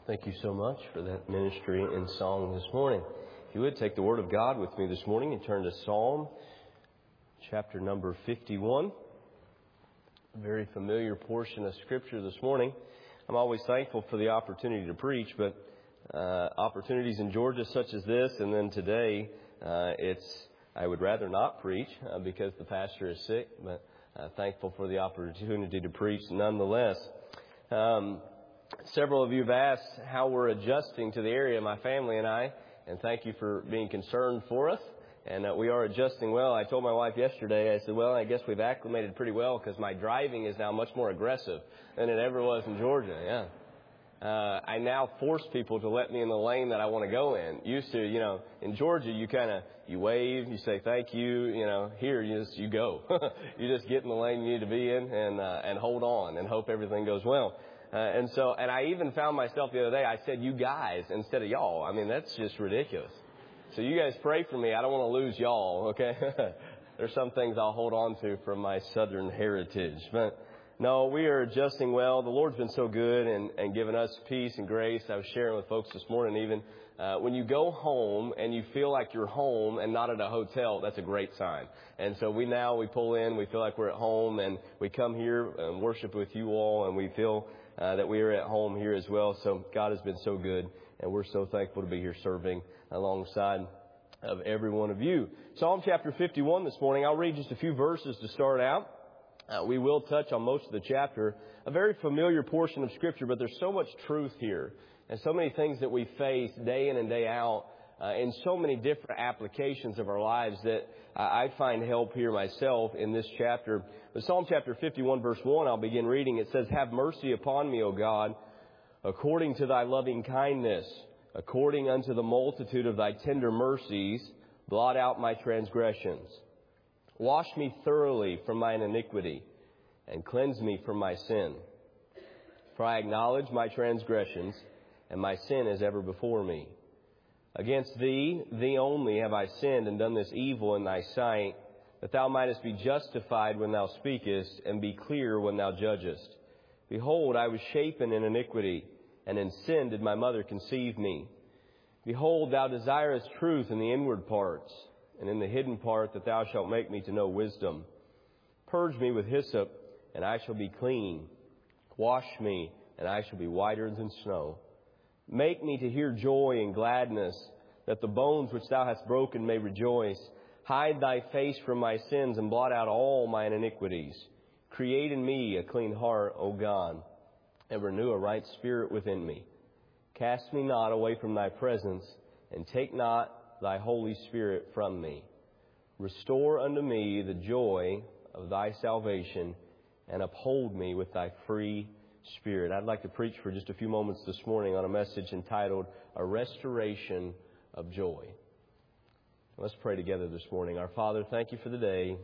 Thank you so much for that ministry and song this morning. If you would take the Word of God with me this morning and turn to Psalm chapter number 51. A very familiar portion of Scripture this morning. I'm always thankful for the opportunity to preach, but opportunities in Georgia such as this, and then today, I would rather not preach because the pastor is sick, but thankful for the opportunity to preach nonetheless. Several of you have asked how we're adjusting to the area, my family and I, and thank you for being concerned for us. And we are adjusting well. I told my wife yesterday, I said, well, I guess we've acclimated pretty well because my driving is now much more aggressive than it ever was in Georgia. Yeah. I now force people to let me in the lane that I want to go in. Used to, in Georgia, you wave, you say thank you, here you go. You just get in the lane you need to be in and hold on and hope everything goes well. And I even found myself the other day, I said you guys instead of y'all. I mean, that's just ridiculous. So you guys pray for me. I don't want to lose y'all, okay? There's some things I'll hold on to from my southern heritage. But no, we are adjusting well. The Lord's been so good and given us peace and grace. I was sharing with folks this morning even. When you go home and you feel like you're home and not at a hotel, that's a great sign. And so we pull in, we feel like we're at home, and we come here and worship with you all, and we feel that we are at home here as well. So God has been so good, and we're so thankful to be here serving alongside of every one of you. Psalm chapter 51 this morning. I'll read just a few verses to start out. We will touch on most of the chapter, a very familiar portion of Scripture, but there's so much truth here and so many things that we face day in and day out in so many different applications of our lives that I find help here myself in this chapter. The Psalm chapter 51 verse 1, I'll begin reading. It says, "Have mercy upon me, O God, according to thy loving kindness, according unto the multitude of thy tender mercies, blot out my transgressions. Wash me thoroughly from mine iniquity, and cleanse me from my sin. For I acknowledge my transgressions, and my sin is ever before me. Against thee, thee only, have I sinned and done this evil in thy sight, that thou mightest be justified when thou speakest, and be clear when thou judgest. Behold, I was shapen in iniquity, and in sin did my mother conceive me. Behold, thou desirest truth in the inward parts, and in the hidden part that thou shalt make me to know wisdom. Purge me with hyssop, and I shall be clean. Wash me, and I shall be whiter than snow. Make me to hear joy and gladness, that the bones which thou hast broken may rejoice. Hide thy face from my sins, and blot out all mine iniquities. Create in me a clean heart, O God, and renew a right spirit within me. Cast me not away from thy presence, and take not thy Holy Spirit from me. Restore unto me the joy of thy salvation, and uphold me with thy free Spirit." I'd like to preach for just a few moments this morning on a message entitled, "A Restoration of Joy." Let's pray together this morning. Our Father, thank you for the day.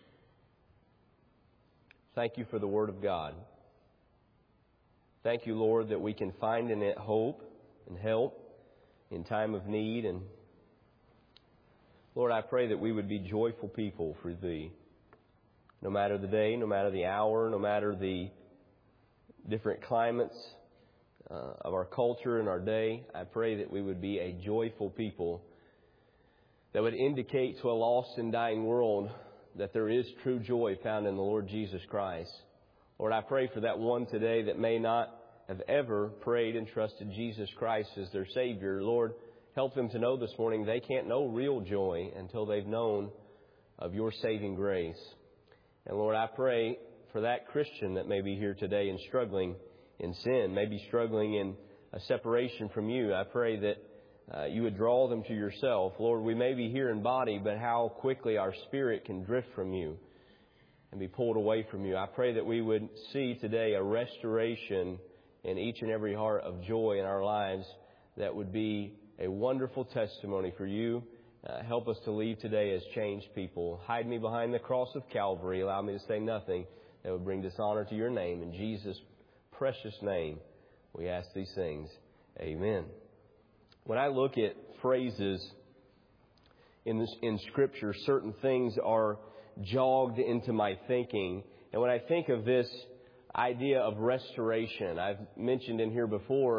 Thank you for the Word of God. Thank you, Lord, that we can find in it hope and help in time of need. And Lord, I pray that we would be joyful people for Thee. No matter the day, no matter the hour, no matter the different climates of our culture and our day, I pray that we would be a joyful people that would indicate to a lost and dying world that there is true joy found in the Lord Jesus Christ. Lord, I pray for that one today that may not have ever prayed and trusted Jesus Christ as their Savior. Lord, help them to know this morning they can't know real joy until they've known of your saving grace. And Lord, I pray for that Christian that may be here today and struggling in sin, maybe struggling in a separation from you. I pray that you would draw them to yourself. Lord, we may be here in body, but how quickly our spirit can drift from you and be pulled away from you. I pray that we would see today a restoration in each and every heart of joy in our lives that would be a wonderful testimony for you. Help us to leave today as changed people. Hide me behind the cross of Calvary. Allow me to say nothing that would bring dishonor to your name. In Jesus' precious name, we ask these things. Amen. When I look at phrases in Scripture, certain things are jogged into my thinking. And when I think of this idea of restoration, I've mentioned in here before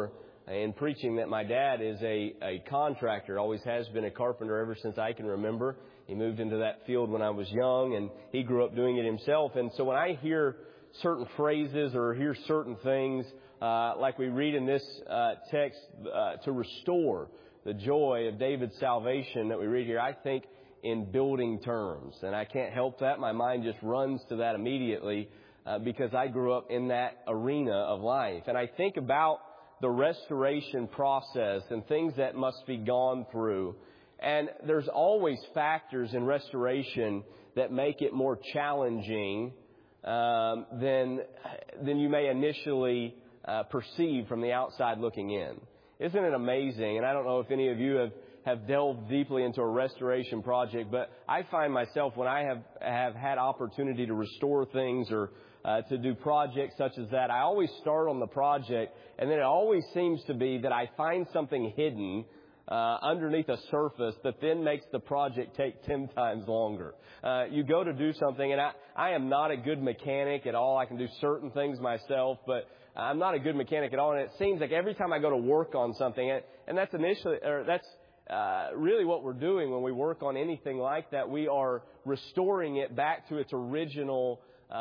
in preaching that my dad is a contractor, always has been a carpenter ever since I can remember. He moved into that field when I was young, and he grew up doing it himself. And so when I hear certain phrases or hear certain things, like we read in this text, to restore the joy of David's salvation that we read here, I think in building terms. And I can't help that. My mind just runs to that immediately because I grew up in that arena of life. And I think about the restoration process and things that must be gone through. And there's always factors in restoration that make it more challenging than you may initially perceive from the outside looking in. Isn't it amazing? And I don't know if any of you have delved deeply into a restoration project, but I find myself when I have had opportunity to restore things or to do projects such as that, I always start on the project, and then it always seems to be that I find something hidden underneath a surface that then makes the project take 10 times longer. You go to do something, and I am not a good mechanic at all. I can do certain things myself, but I'm not a good mechanic at all. And it seems like every time I go to work on something, and that's really what we're doing when we work on anything like that. We are restoring it back to its original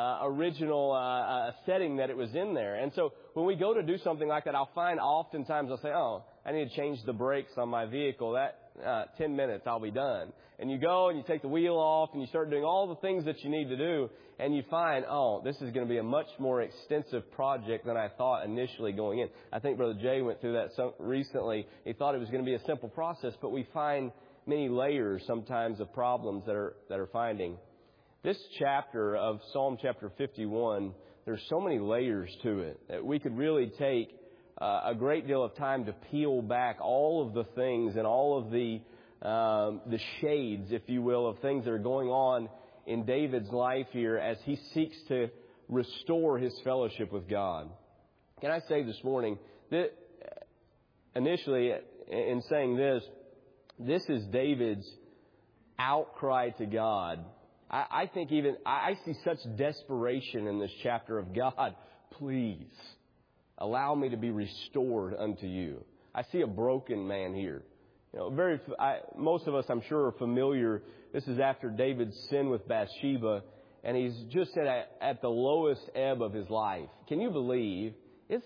setting that it was in there. And so when we go to do something like that, I'll find oftentimes I'll say, oh, I need to change the brakes on my vehicle. That 10 minutes, I'll be done. And you go and you take the wheel off and you start doing all the things that you need to do. And you find, oh, this is going to be a much more extensive project than I thought initially going in. I think Brother Jay went through that recently. He thought it was going to be a simple process, but we find many layers sometimes of problems that are finding. This chapter of Psalm chapter 51, there's so many layers to it that we could really take a great deal of time to peel back all of the things and all of the shades, if you will, of things that are going on in David's life here as he seeks to restore his fellowship with God. Can I say this morning that initially in saying this is David's outcry to God. I think I see such desperation in this chapter of God, please allow me to be restored unto you. I see a broken man here. You know, most of us, I'm sure, are familiar. This is after David's sin with Bathsheba, and he's just at the lowest ebb of his life. Can you believe?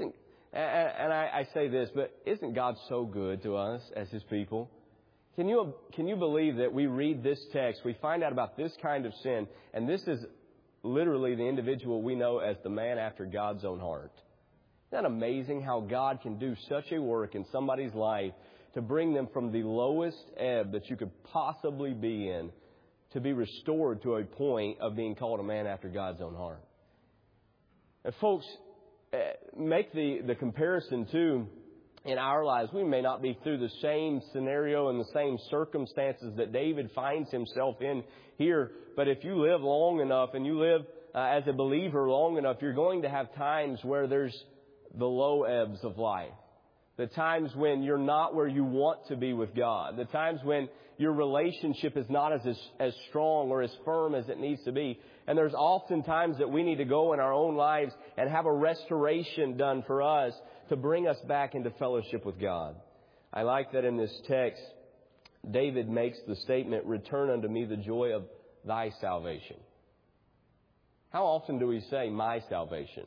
I say this, but isn't God so good to us as His people? Can you believe that we read this text, we find out about this kind of sin, and this is literally the individual we know as the man after God's own heart? Isn't that amazing how God can do such a work in somebody's life to bring them from the lowest ebb that you could possibly be in to be restored to a point of being called a man after God's own heart? And folks, make the comparison too. In our lives, we may not be through the same scenario and the same circumstances that David finds himself in here. But if you live long enough and you live as a believer long enough, you're going to have times where there's the low ebbs of life. The times when you're not where you want to be with God. The times when your relationship is not as strong or as firm as it needs to be. And there's often times that we need to go in our own lives and have a restoration done for us to bring us back into fellowship with God. I like that in this text, David makes the statement, return unto me the joy of thy salvation. How often do we say, my salvation?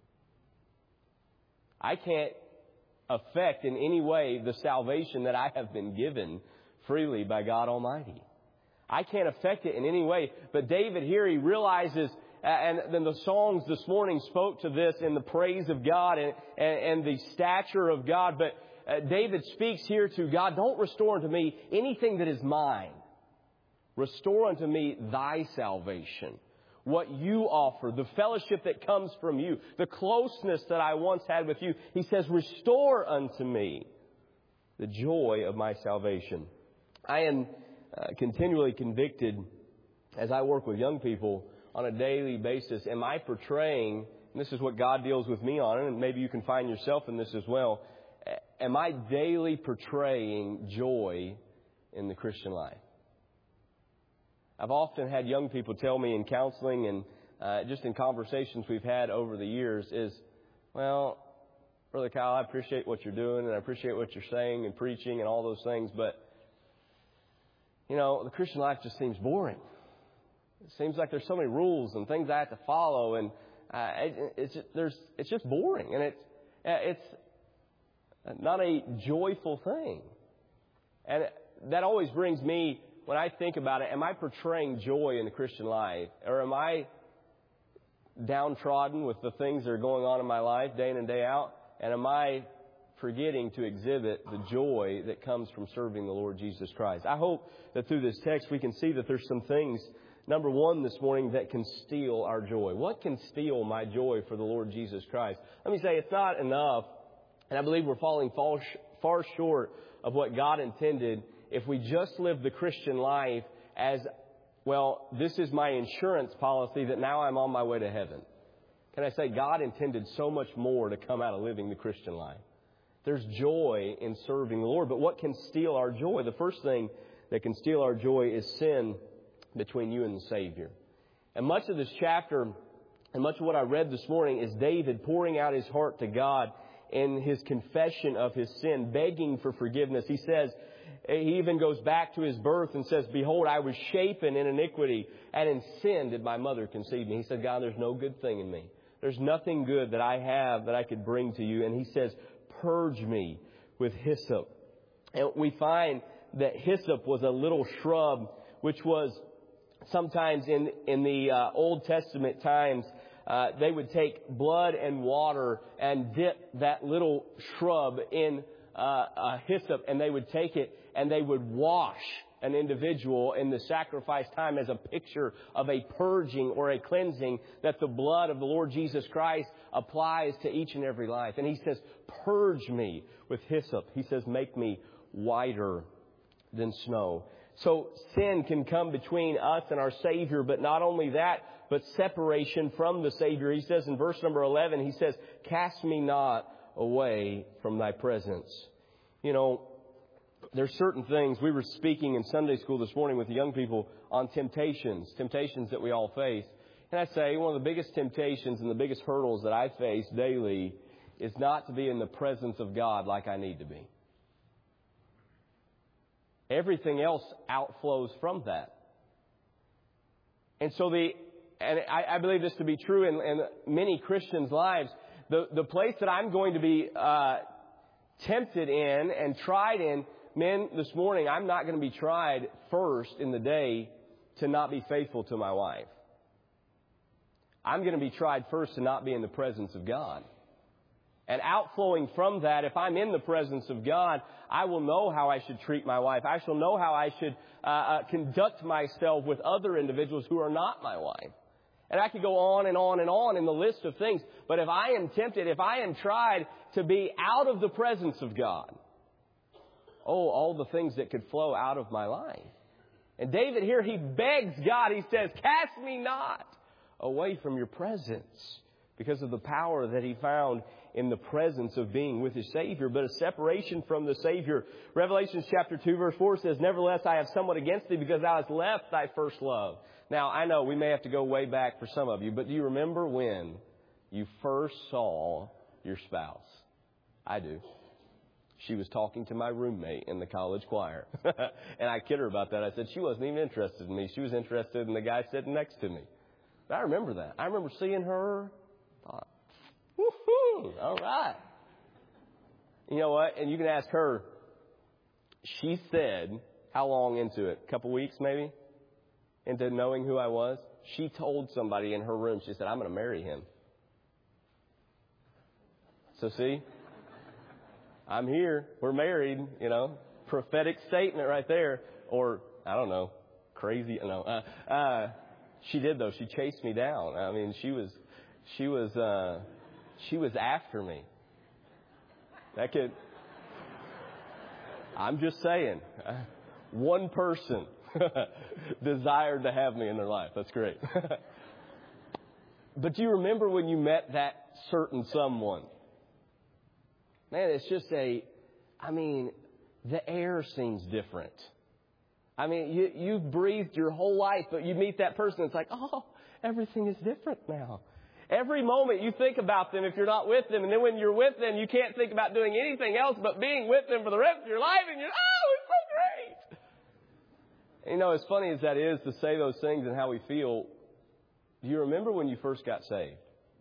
I can't affect in any way the salvation that I have been given freely by God Almighty. I can't affect it in any way. But David here, he realizes, and then the songs this morning spoke to this in the praise of God and the stature of God. But David speaks here to God, don't restore unto me anything that is mine. Restore unto me thy salvation. What you offer, the fellowship that comes from you, the closeness that I once had with you. He says, restore unto me the joy of my salvation. I am continually convicted as I work with young people on a daily basis. Am I portraying, and this is what God deals with me on, and maybe you can find yourself in this as well, am I daily portraying joy in the Christian life? I've often had young people tell me in counseling and just in conversations we've had over the years is, well, Brother Kyle, I appreciate what you're doing, and I appreciate what you're saying and preaching and all those things, but, the Christian life just seems boring. It seems like there's so many rules and things I have to follow, and it's just boring, and it's not a joyful thing. And that always brings me, when I think about it, am I portraying joy in the Christian life? Or am I downtrodden with the things that are going on in my life day in and day out? And am I forgetting to exhibit the joy that comes from serving the Lord Jesus Christ? I hope that through this text we can see that there's some things, number one this morning, that can steal our joy. What can steal my joy for the Lord Jesus Christ? Let me say it's not enough, and I believe we're falling far short of what God intended if we just live the Christian life as, well, this is my insurance policy that now I'm on my way to heaven. Can I say God intended so much more to come out of living the Christian life? There's joy in serving the Lord, but what can steal our joy? The first thing that can steal our joy is sin between you and the Savior. And much of this chapter and much of what I read this morning is David pouring out his heart to God in his confession of his sin, begging for forgiveness. He says, he even goes back to his birth and says, behold, I was shapen in iniquity, and in sin did my mother conceive me. He said, God, there's no good thing in me. There's nothing good that I have that I could bring to you. And he says, purge me with hyssop. And we find that hyssop was a little shrub, which was sometimes in the Old Testament times, they would take blood and water and dip that little shrub in hyssop, and they would take it and they would wash an individual in the sacrifice time as a picture of a purging or a cleansing that the blood of the Lord Jesus Christ applies to each and every life. And he says, purge me with hyssop. He says, make me whiter than snow. So sin can come between us and our Savior, but not only that, but separation from the Savior. He says in verse number 11, he says, cast me not away from thy presence. There's certain things. We were speaking in Sunday school this morning with the young people on temptations that we all face. And I say one of the biggest temptations and the biggest hurdles that I face daily is not to be in the presence of God like I need to be. Everything else outflows from that. And so I believe this to be true in many Christians' lives. The place that I'm going to be tempted in and tried in, men, this morning, I'm not going to be tried first in the day to not be faithful to my wife. I'm going to be tried first to not be in the presence of God. And outflowing from that, if I'm in the presence of God, I will know how I should treat my wife. I shall know how I should conduct myself with other individuals who are not my wife. And I could go on and on and on in the list of things. But if I am tempted, if I am tried to be out of the presence of God, all the things that could flow out of my life. And David here, he begs God. He says, cast me not away from your presence, because of the power that he found in the presence of being with his Savior, but a separation from the Savior. Revelation chapter 2 verse 4 says, nevertheless, I have somewhat against thee, because thou hast left thy first love. Now, I know we may have to go way back for some of you, but do you remember when you first saw your spouse? I do. She was talking to my roommate in the college choir. And I kid her about that. I said she wasn't even interested in me. She was interested in the guy sitting next to me. But I remember that. I remember seeing her. Thought, woohoo, all right. You know what? And you can ask her. She said, how long into it? A couple weeks maybe? Into knowing who I was? She told somebody in her room, she said, I'm going to marry him. So see? I'm here. We're married, prophetic statement right there. Or, I don't know, crazy. No. She did though. She chased me down. I mean, she was after me. I'm just saying, one person desired to have me in their life. That's great. But do you remember when you met that certain someone? Man, it's just the air seems different. I mean, you've breathed your whole life, but you meet that person, it's like, oh, everything is different now. Every moment you think about them if you're not with them. And then when you're with them, you can't think about doing anything else but being with them for the rest of your life. And you're, it's so great. And you know, as funny as that is to say those things and how we feel, do you remember when you first got saved?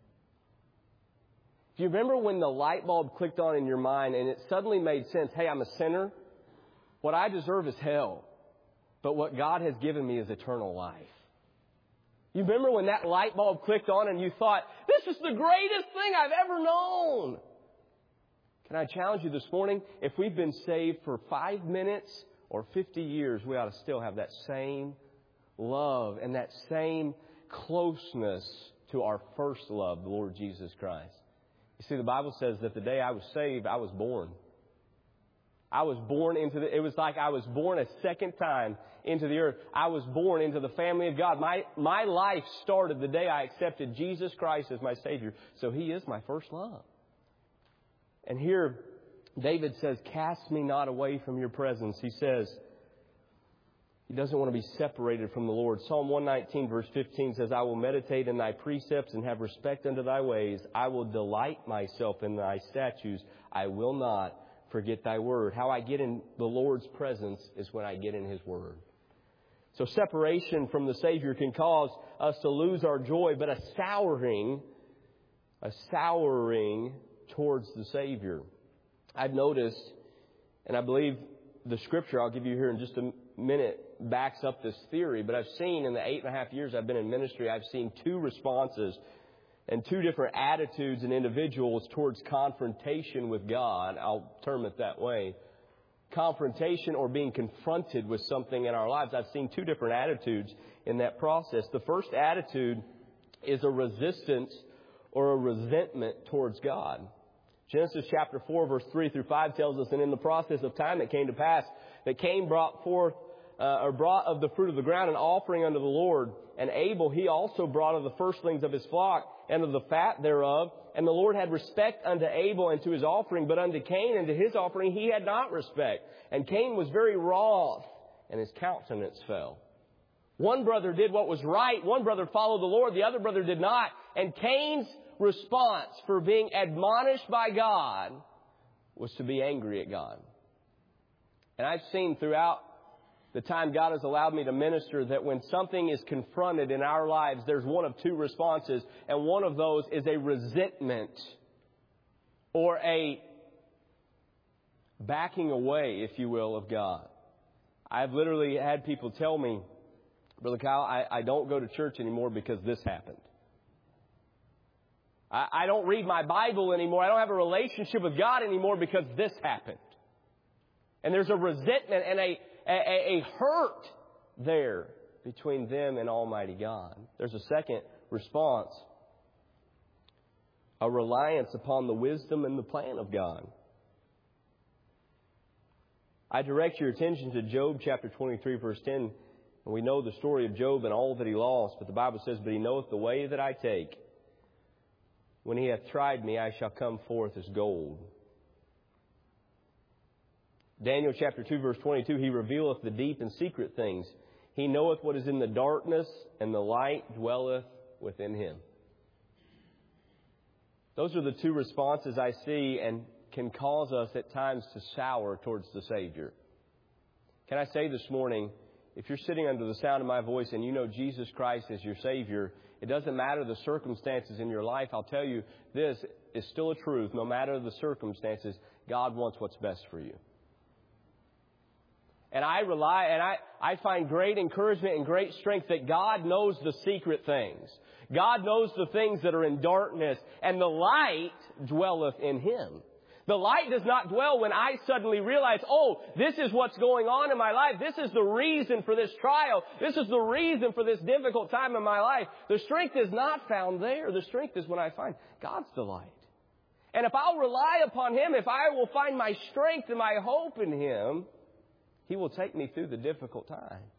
Do you remember when the light bulb clicked on in your mind and it suddenly made sense? Hey, I'm a sinner. What I deserve is hell. But what God has given me is eternal life. You remember when that light bulb clicked on and you thought, this is the greatest thing I've ever known? Can I challenge you this morning? If we've been saved for 5 minutes or 50 years, we ought to still have that same love and that same closeness to our first love, the Lord Jesus Christ. You see, the Bible says that the day I was saved, I was born. I was born it was like I was born a second time into the earth. I was born into the family of God. My life started the day I accepted Jesus Christ as my Savior. So He is my first love. And here, David says, cast me not away from your presence. He says, he doesn't want to be separated from the Lord. Psalm 119 verse 15 says, I will meditate in thy precepts and have respect unto thy ways. I will delight myself in thy statutes. I will not forget thy word. How I get in the Lord's presence is when I get in His word. So separation from the Savior can cause us to lose our joy, but a souring towards the Savior. I've noticed, and I believe the Scripture I'll give you here in just a minute backs up this theory, but I've seen in the 8.5 years I've been in ministry, I've seen two responses and two different attitudes in individuals towards confrontation with God. I'll term it that way. Confrontation or being confronted with something in our lives. I've seen two different attitudes in that process. The first attitude is a resistance or a resentment towards God. Genesis chapter 4 verse 3 through 5 tells us, and in the process of time it came to pass that Cain brought of the fruit of the ground an offering unto the Lord. And Abel, he also brought of the firstlings of his flock and of the fat thereof. And the Lord had respect unto Abel and to his offering, but unto Cain and to his offering he had not respect. And Cain was very wroth, and his countenance fell. One brother did what was right. One brother followed the Lord. The other brother did not. And Cain's response for being admonished by God was to be angry at God. And I've seen throughout the time God has allowed me to minister that when something is confronted in our lives, there's one of two responses. And one of those is a resentment or a backing away, if you will, of God. I've literally had people tell me, Brother Kyle, I don't go to church anymore because this happened. I don't read my Bible anymore. I don't have a relationship with God anymore because this happened. And there's a resentment and a hurt there between them and Almighty God. There's a second response, a reliance upon the wisdom and the plan of God. I direct your attention to Job chapter 23 verse 10. And we know the story of Job and all that he lost. But the Bible says, but he knoweth the way that I take. When he hath tried me, I shall come forth as gold. Daniel chapter 2 verse 22, he revealeth the deep and secret things. He knoweth what is in the darkness, and the light dwelleth within him. Those are the two responses I see and can cause us at times to sour towards the Savior. Can I say this morning, if you're sitting under the sound of my voice and you know Jesus Christ is your Savior, it doesn't matter the circumstances in your life. I'll tell you, this is still a truth. No matter the circumstances, God wants what's best for you. And I find great encouragement and great strength that God knows the secret things. God knows the things that are in darkness, and the light dwelleth in Him. The light does not dwell when I suddenly realize, oh, this is what's going on in my life. This is the reason for this trial. This is the reason for this difficult time in my life. The strength is not found there. The strength is when I find God's the light. And if I'll rely upon Him, if I will find my strength and my hope in Him, He will take me through the difficult times.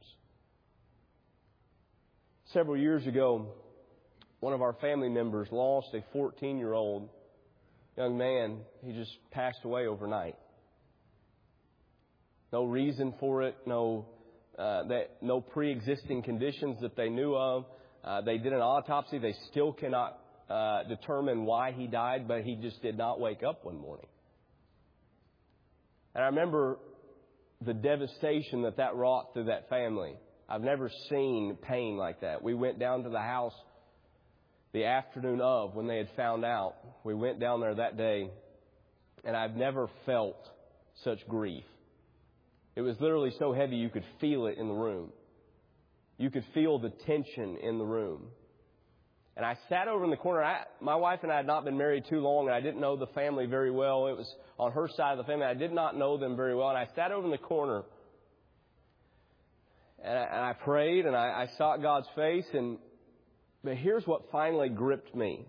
Several years ago, one of our family members lost a 14-year-old young man. He just passed away overnight. No reason for it, no pre-existing conditions that they knew of. They did an autopsy. They still cannot determine why he died, but he just did not wake up one morning. And I remember the devastation that wrought through that family. I've never seen pain like that. We went down to the house the afternoon of when they had found out. We went down there that day, and I've never felt such grief. It was literally so heavy you could feel it in the room. You could feel the tension in the room. And I sat over in the corner. My wife and I had not been married too long, and I didn't know the family very well. It was on her side of the family. I did not know them very well. And I sat over in the corner, and I prayed, and I sought God's face. But here's what finally gripped me.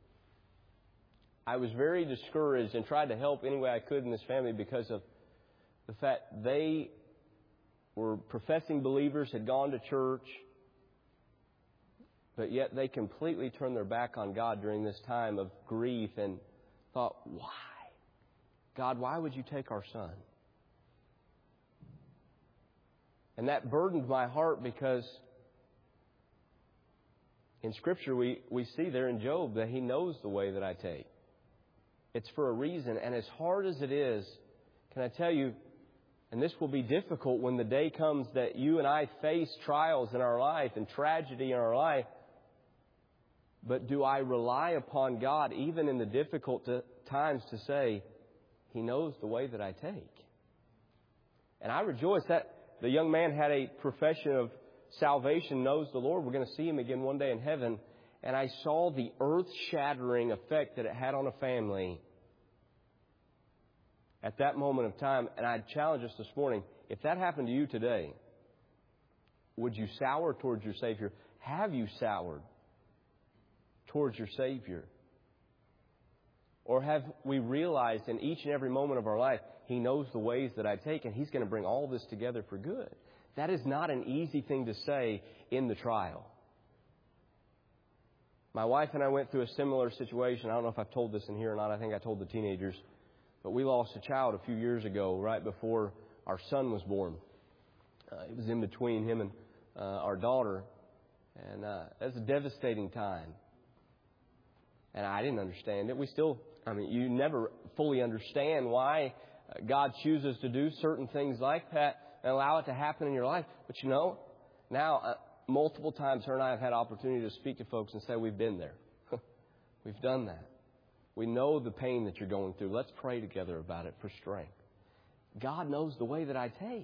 I was very discouraged and tried to help any way I could in this family because of the fact they were professing believers, had gone to church, but yet they completely turned their back on God during this time of grief and thought, why? God, why would you take our son? And that burdened my heart because in Scripture we see there in Job that he knows the way that I take. It's for a reason. And as hard as it is, can I tell you, and this will be difficult when the day comes that you and I face trials in our life and tragedy in our life, but do I rely upon God even in the difficult times to say, He knows the way that I take? And I rejoice that the young man had a profession of salvation, knows the Lord. We're going to see him again one day in heaven. And I saw the earth-shattering effect that it had on a family at that moment of time. And I'd challenge us this morning, if that happened to you today, would you sour towards your Savior? Have you soured towards your Savior? Or have we realized in each and every moment of our life, He knows the ways that I take, and He's going to bring all this together for good? That is not an easy thing to say in the trial. My wife and I went through a similar situation. I don't know if I've told this in here or not. I think I told the teenagers. But we lost a child a few years ago, right before our son was born. It was in between him and our daughter. And it was a devastating time. And I didn't understand it. You never fully understand why God chooses to do certain things like that and allow it to happen in your life. But now multiple times her and I have had opportunity to speak to folks and say, we've been there. We've done that. We know the pain that you're going through. Let's pray together about it for strength. God knows the way that I take.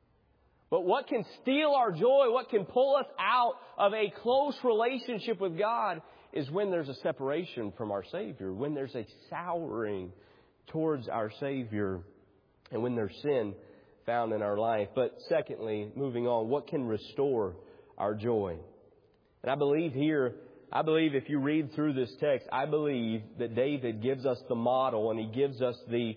But what can steal our joy, what can pull us out of a close relationship with God is when there's a separation from our Savior, when there's a souring towards our Savior, and when there's sin found in our life. But secondly, moving on, what can restore our joy? And I believe if you read through this text, I believe that David gives us the model and he gives us the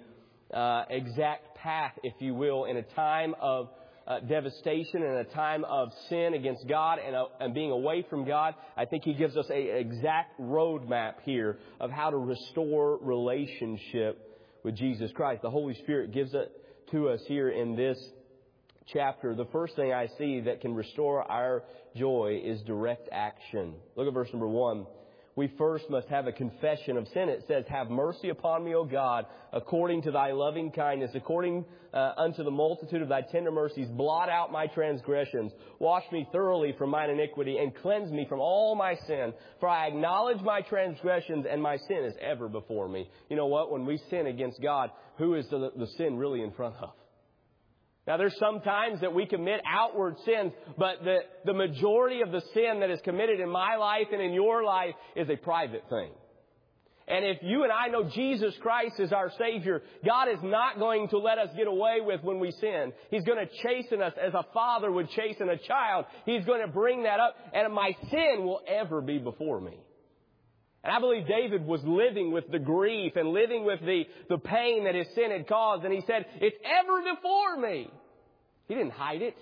exact path, if you will, in a time of devastation, in a time of sin against God and being away from God. I think he gives us an exact roadmap here of how to restore relationship with Jesus Christ. The Holy Spirit gives it to us here in this chapter. The first thing I see that can restore our joy is direct action. Look at verse number 1. We first must have a confession of sin. It says, have mercy upon me, O God, according to thy loving kindness, according unto the multitude of thy tender mercies. Blot out my transgressions. Wash me thoroughly from mine iniquity and cleanse me from all my sin. For I acknowledge my transgressions and my sin is ever before me. You know what? When we sin against God, who is the sin really in front of? Now, there's some times that we commit outward sins, but the majority of the sin that is committed in my life and in your life is a private thing. And if you and I know Jesus Christ is our Savior, God is not going to let us get away with when we sin. He's going to chasten us as a father would chasten a child. He's going to bring that up, and my sin will ever be before me. And I believe David was living with the grief and living with the pain that his sin had caused. And he said, it's ever before me. He didn't hide it.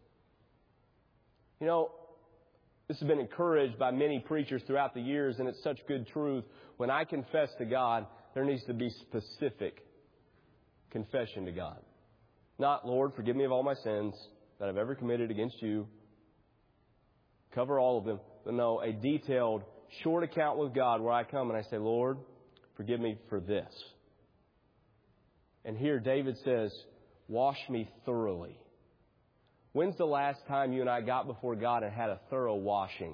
You know, this has been encouraged by many preachers throughout the years, and it's such good truth. When I confess to God, there needs to be specific confession to God. Not, Lord, forgive me of all my sins that I've ever committed against you. Cover all of them. But no, a detailed short account with God where I come and I say, Lord, forgive me for this. And here David says, wash me thoroughly. When's the last time you and I got before God and had a thorough washing?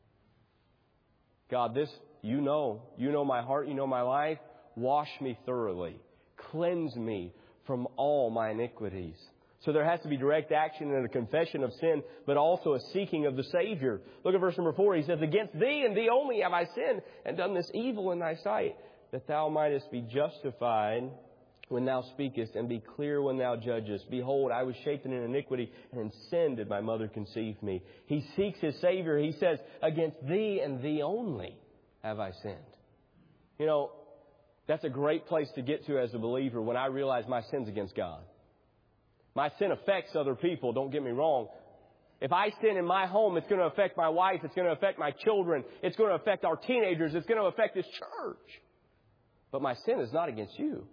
God, this, you know my heart, you know my life. Wash me thoroughly. Cleanse me from all my iniquities. So there has to be direct action and a confession of sin, but also a seeking of the Savior. Look at verse number 4. He says, against thee and thee only have I sinned and done this evil in thy sight, that thou mightest be justified when thou speakest and be clear when thou judgest. Behold, I was shapen in iniquity, and in sin did my mother conceive me. He seeks his Savior. He says, against thee and thee only have I sinned. You know, that's a great place to get to as a believer when I realize my sin's against God. My sin affects other people, don't get me wrong. If I sin in my home, it's going to affect my wife. It's going to affect my children. It's going to affect our teenagers. It's going to affect this church. But my sin is not against you.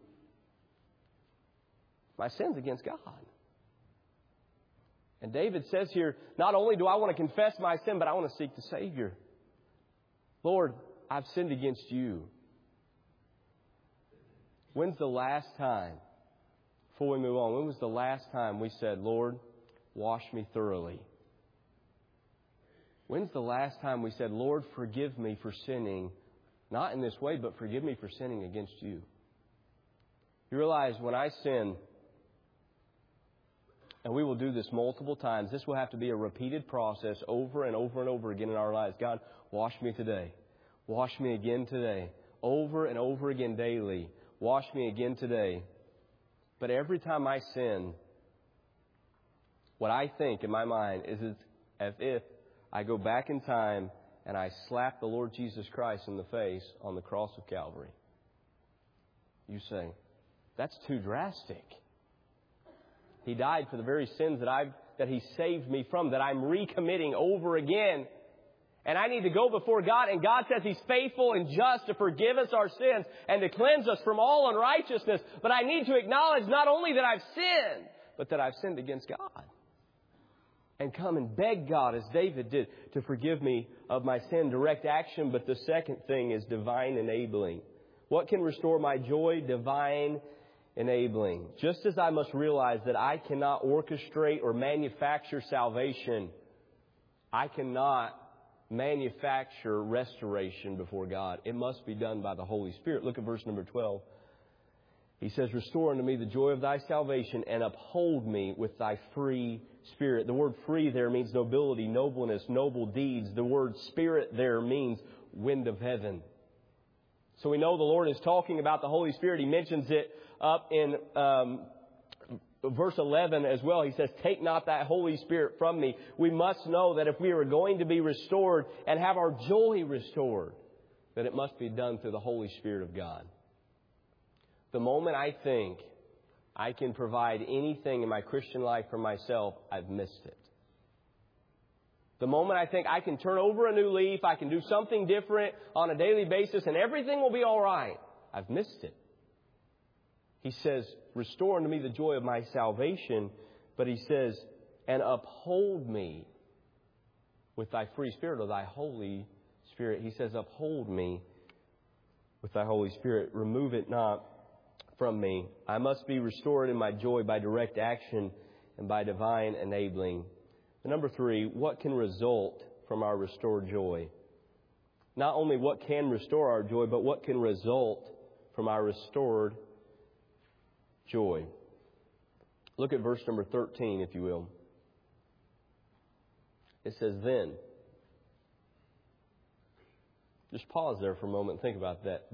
My sin's against God. And David says here, not only do I want to confess my sin, but I want to seek the Savior. Lord, I've sinned against you. When's the last time, before we move on, when was the last time we said, Lord, wash me thoroughly? When's the last time we said, Lord, forgive me for sinning, not in this way, but forgive me for sinning against you? You realize when I sin, and we will do this multiple times, this will have to be a repeated process over and over and over again in our lives. God, wash me today. Wash me again today. Over and over again daily. Wash me again today. But every time I sin, what I think in my mind is as if I go back in time and I slap the Lord Jesus Christ in the face on the cross of Calvary. You say, that's too drastic. He died for the very sins that He saved me from, that I'm recommitting over again. And I need to go before God, and God says He's faithful and just to forgive us our sins and to cleanse us from all unrighteousness. But I need to acknowledge not only that I've sinned, but that I've sinned against God. And come and beg God, as David did, to forgive me of my sin. Direct action. But the second thing is divine enabling. What can restore my joy? Divine enabling. Just as I must realize that I cannot orchestrate or manufacture salvation, I cannot manufacture restoration before God. It must be done by the Holy Spirit. Look at verse number 12. He says, restore unto me the joy of thy salvation and uphold me with thy free spirit. The word free there means nobility, nobleness, noble deeds. The word spirit there means wind of heaven. So we know the Lord is talking about the Holy Spirit. He mentions it up in verse 11 as well. He says, take not that Holy Spirit from me. We must know that if we are going to be restored and have our joy restored, that it must be done through the Holy Spirit of God. The moment I think I can provide anything in my Christian life for myself, I've missed it. The moment I think I can turn over a new leaf, I can do something different on a daily basis, and everything will be all right, I've missed it. He says, restore unto me the joy of my salvation. But he says, and uphold me with thy free spirit, or thy Holy Spirit. He says, uphold me with thy Holy Spirit. Remove it not from me. I must be restored in my joy by direct action and by divine enabling. And number 3, what can result from our restored joy? Not only what can restore our joy, but what can result from our restored joy. Look at verse number 13, if you will. It says, then. Just pause there for a moment and think about that.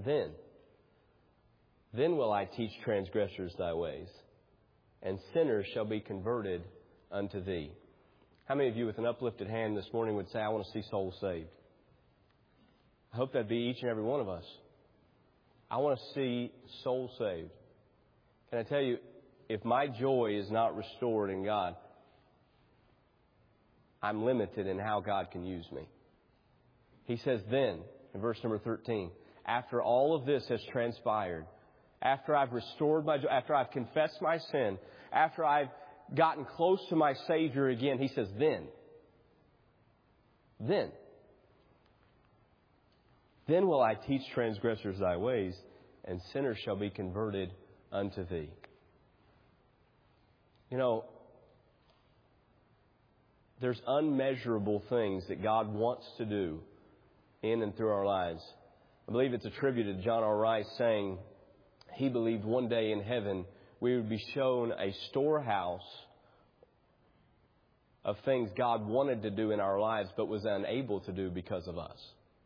Then will I teach transgressors thy ways, and sinners shall be converted unto thee. How many of you with an uplifted hand this morning would say, I want to see souls saved? I hope that'd be each and every one of us. I want to see souls saved. Can I tell you, if my joy is not restored in God, I'm limited in how God can use me. He says then, in verse number 13, after all of this has transpired, after I've restored my joy, after I've confessed my sin, after I've gotten close to my Savior again, He says, then. Then will I teach transgressors thy ways, and sinners shall be converted unto thee. You know, there's unmeasurable things that God wants to do in and through our lives. I believe it's attributed to John R. Rice saying he believed one day in heaven we would be shown a storehouse of things God wanted to do in our lives but was unable to do because of us.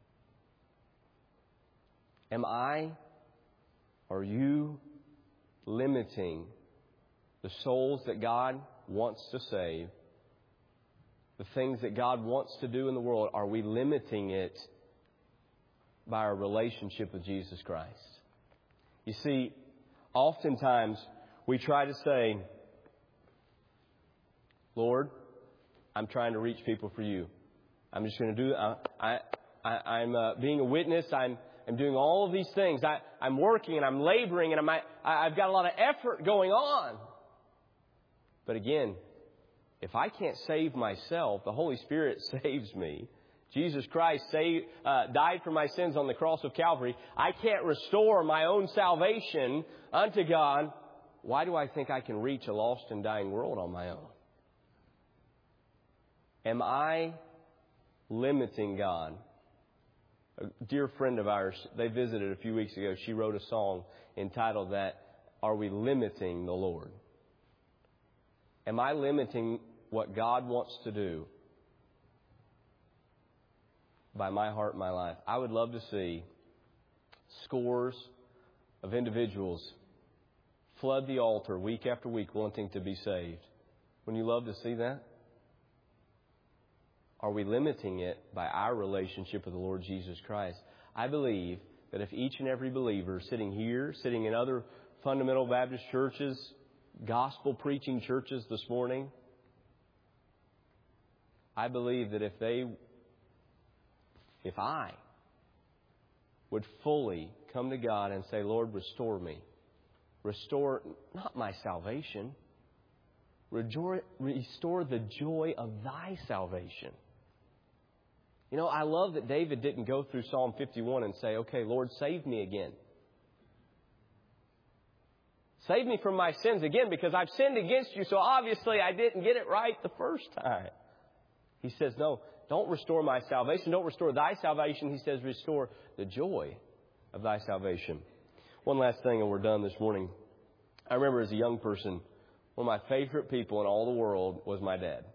Am I, are you limiting the souls that God wants to save, the things that God wants to do in the world? Are we limiting it by our relationship with Jesus Christ? You see, oftentimes we try to say, Lord, I'm trying to reach people for you. I'm just going to do I'm being a witness. I'm doing all of these things. I'm working and I'm laboring and I've got a lot of effort going on. But again, if I can't save myself, the Holy Spirit saves me. Jesus Christ died for my sins on the cross of Calvary. I can't restore my own salvation unto God. Why do I think I can reach a lost and dying world on my own? Am I limiting God? A dear friend of ours, they visited a few weeks ago. She wrote a song entitled that, Are We Limiting the Lord? Am I limiting what God wants to do by my heart and my life? I would love to see scores of individuals flood the altar week after week wanting to be saved. Wouldn't you love to see that? Are we limiting it by our relationship with the Lord Jesus Christ? I believe that if each and every believer sitting here, sitting in other fundamental Baptist churches, gospel preaching churches this morning, I believe that if I would fully come to God and say, Lord, restore me. Restore not my salvation. Restore the joy of thy salvation. You know, I love that David didn't go through Psalm 51 and say, okay, Lord, save me again. Save me from my sins again because I've sinned against you, so obviously I didn't get it right the first time. He says, no, don't restore my salvation. Don't restore thy salvation. He says, restore the joy of thy salvation. One last thing and we're done this morning. I remember as a young person, one of my favorite people in all the world was my dad.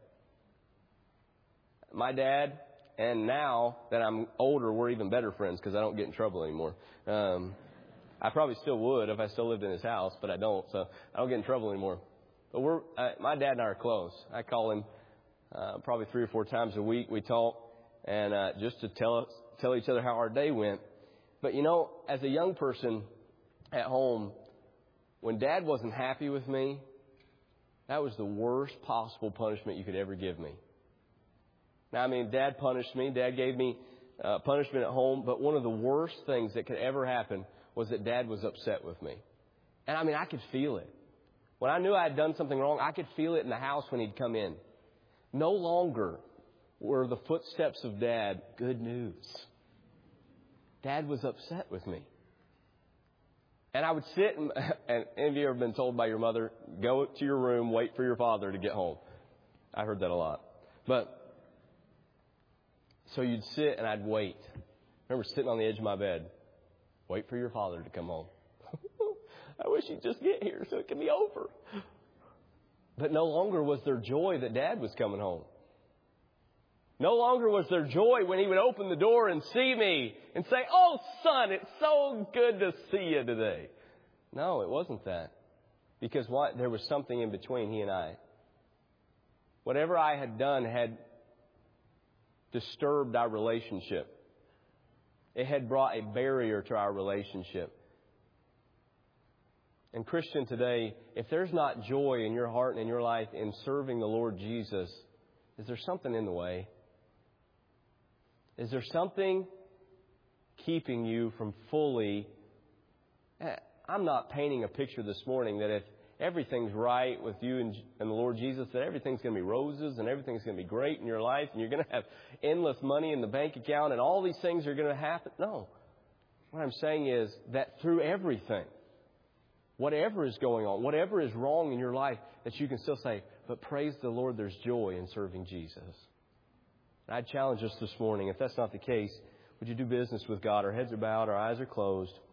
My dad, and now that I'm older, we're even better friends because I don't get in trouble anymore. I probably still would if I still lived in his house, but I don't, so I don't get in trouble anymore. But my dad and I are close. I call him probably 3 or 4 times a week. We talk and just to tell each other how our day went. But you know, as a young person at home, when Dad wasn't happy with me, that was the worst possible punishment you could ever give me. Now, I mean, Dad punished me. Dad gave me punishment at home. But one of the worst things that could ever happen was that Dad was upset with me. And I mean, I could feel it. When I knew I had done something wrong, I could feel it in the house when he'd come in. No longer were the footsteps of Dad good news. Dad was upset with me. And I would sit, and any of you ever been told by your mother, go to your room, wait for your father to get home? I heard that a lot. But so you'd sit and I'd wait. I remember sitting on the edge of my bed, wait for your father to come home. I wish he'd just get here so it could be over. But no longer was there joy that Dad was coming home. No longer was there joy when he would open the door and see me and say, oh, son, it's so good to see you today. No, it wasn't that. Because there was something in between he and I. Whatever I had done had disturbed our relationship. It had brought a barrier to our relationship. And Christian, today, if there's not joy in your heart and in your life in serving the Lord Jesus, is there something in the way? Is there something keeping you from fully... I'm not painting a picture this morning that if everything's right with you and the Lord Jesus, that everything's going to be roses and everything's going to be great in your life and you're going to have endless money in the bank account and all these things are going to happen. No. What I'm saying is that through everything, whatever is going on, whatever is wrong in your life, that you can still say, but praise the Lord, there's joy in serving Jesus. And I challenge us this morning, if that's not the case, would you do business with God? Our heads are bowed, our eyes are closed.